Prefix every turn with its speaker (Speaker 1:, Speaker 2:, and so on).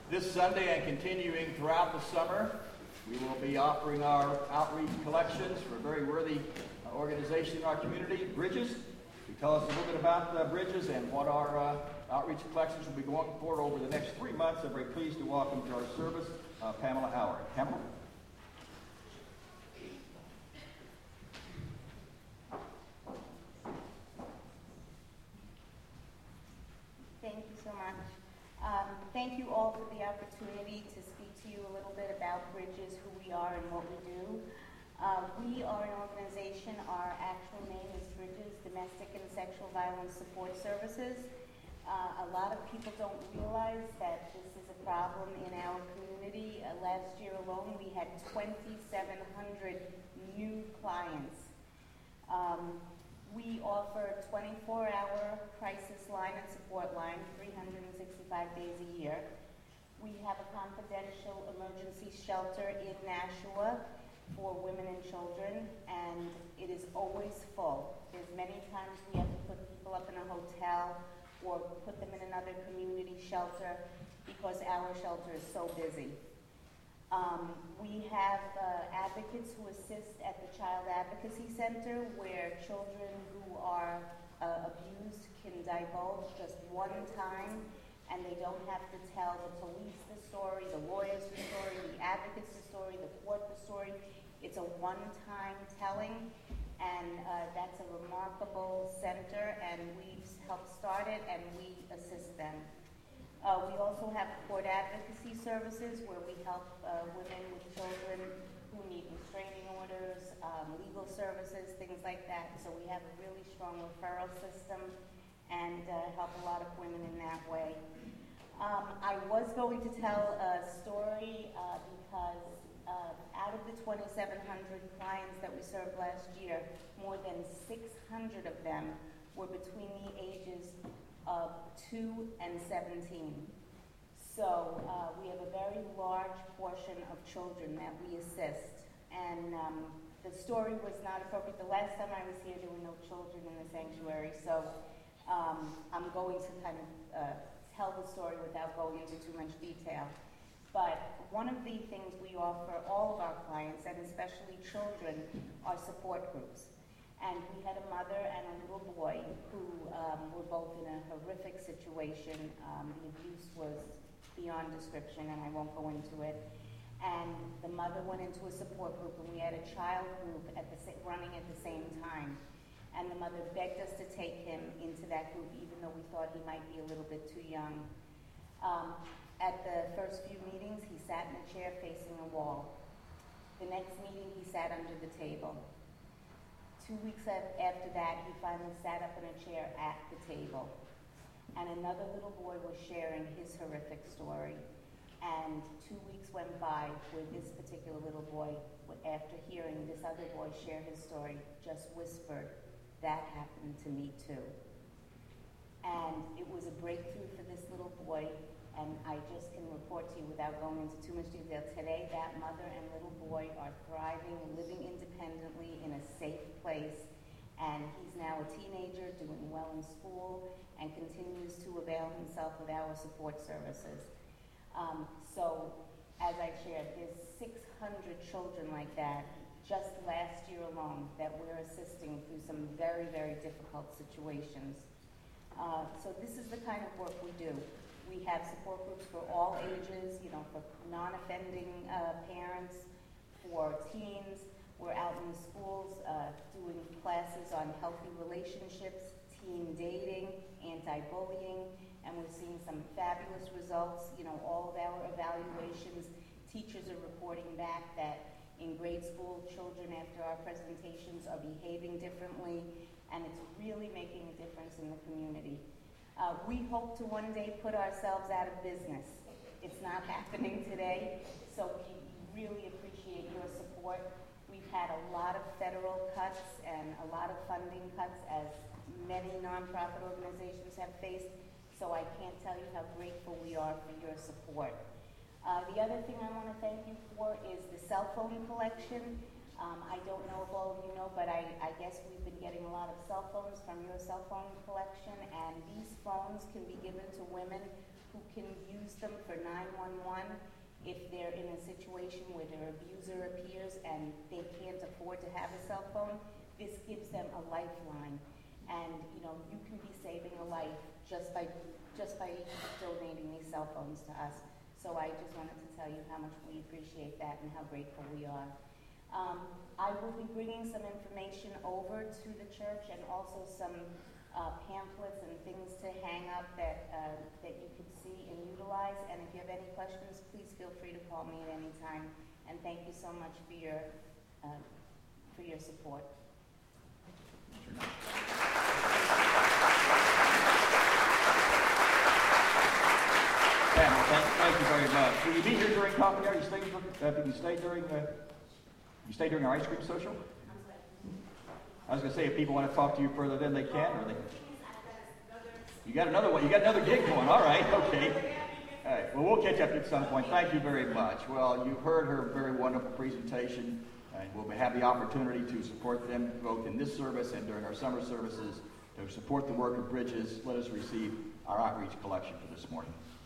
Speaker 1: This Sunday and continuing throughout the summer, we will be offering our outreach collections for a very worthy organization in our community, Bridges. To tell us a little bit about Bridges and what our outreach collections will be going for over the next 3 months, I'm very pleased to welcome to our service Pamela Howard. Pamela?
Speaker 2: Thank you so much. Thank you all for the opportunity to speak to you a little bit about Bridges, who we are and what we do. We are an organization, our actual name is Bridges Domestic and Sexual Violence Support Services. A lot of people don't realize that this is a problem in our community. Last year alone, we had 2,700 new clients. We offer a 24-hour crisis line and support line, 365 days a year. We have a confidential emergency shelter in Nashua for women and children, and it is always full. There's many times we have to put people up in a hotel or put them in another community shelter because our shelter is so busy. We have advocates who assist at the Child Advocacy Center, where children who are abused can divulge just one time, and they don't have to tell the police the story, the lawyers the story, the advocates the story, the court the story. It's a one-time telling, and that's a remarkable center, and we've helped start it, and we assist them. We also have court advocacy services where we help women with children who need restraining orders, legal services, things like that. So we have a really strong referral system and help a lot of women in that way. I was going to tell a story because out of the 2,700 clients that we served last year, more than 600 of them were between the ages of 2 and 17. So we have a very large portion of children that we assist. And the story was not appropriate. The last time I was here, there were no children in the sanctuary. So I'm going to kind of tell the story without going into too much detail. But one of the things we offer all of our clients, and especially children, are support groups. And we had a mother and a little boy who were both in a horrific situation. The abuse was beyond description, and I won't go into it. And the mother went into a support group, and we had a child group running at the same time. And the mother begged us to take him into that group, even though we thought he might be a little bit too young. At the first few meetings, he sat in a chair facing a wall. The next meeting, he sat under the table. 2 weeks after that, he finally sat up in a chair at the table. And another little boy was sharing his horrific story. And 2 weeks went by where this particular little boy, after hearing this other boy share his story, just whispered, "That happened to me too." And it was a breakthrough for this little boy. And I just can report to you without going into too much detail, today that mother and little boy are thriving, living independently in a safe place. And he's now a teenager, doing well in school, and continues to avail himself of our support services. So, as I shared, there's 600 children like that just last year alone that we're assisting through some very, very difficult situations. So this is the kind of work we do. We have support groups for all ages, for non-offending parents, for teens. We're out in the schools doing classes on healthy relationships, teen dating, anti-bullying, and we're seeing some fabulous results. All of our evaluations, teachers are reporting back that in grade school, children after our presentations are behaving differently, and it's really making a difference in the community. We hope to one day put ourselves out of business. It's not happening today, so we really appreciate your support. We've had a lot of federal cuts and a lot of funding cuts, as many nonprofit organizations have faced, so I can't tell you how grateful we are for your support. The other thing I want to thank you for is the cell phone collection. I don't know if all of you know, but I guess we've been getting a lot of cell phones from your cell phone collection, and these phones can be given to women who can use them for 911 if they're in a situation where their abuser appears and they can't afford to have a cell phone. This gives them a lifeline, and you know, you can be saving a life just by donating these cell phones to us. So I just wanted to tell you how much we appreciate that and how grateful we are. I will be bringing some information over to the church and also some pamphlets and things to hang up that you can see and utilize. And if you have any questions, please feel free to call me at any time. And thank you so much for your support.
Speaker 1: Thank you very much. Will you be here during coffee hour? You stay during our ice cream social? I was going to say, if people want to talk to you further, then they can, or they. You got another one. You got another gig going. All right. Okay. All right. Well, we'll catch up at some point. Thank you very much. Well, you heard her very wonderful presentation, and we'll have the opportunity to support them both in this service and during our summer services to support the work of Bridges. Let us receive our outreach collection for this morning.